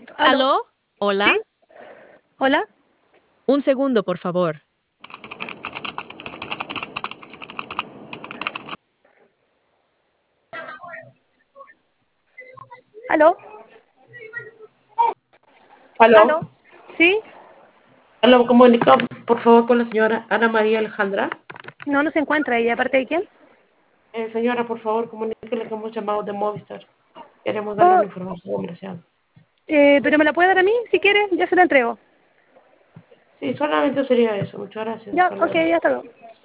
¿Aló? ¿Aló? ¿Sí? ¿Hola? ¿Hola? Un segundo, por favor. ¿Aló? Aló, ¿Aló? ¿Sí? aló, comunica por favor con la señora Ana María Alejandra. No, no se encuentra ella. ¿Aparte de quién? Señora, por favor, comuníquele que hemos llamado de Movistar. Queremos darle Oh, una información comercial. ¿pero me la puede dar a mí? Si quiere, ya se la entrego. Sí, solamente sería eso. Muchas gracias. Ya, Hasta ok, luego. ya está.